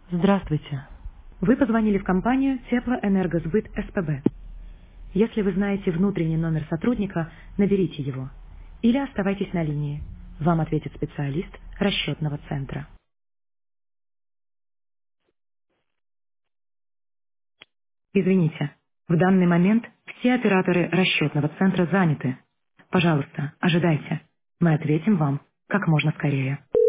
Здравствуйте. Вы позвонили в компанию Теплоэнергосбыт СПБ. Если вы знаете внутренний номер сотрудника, наберите его. Или оставайтесь на линии. Вам ответит специалист расчетного центра. Извините, в данный момент все операторы расчетного центра заняты. Пожалуйста, ожидайте. Мы ответим вам как можно скорее.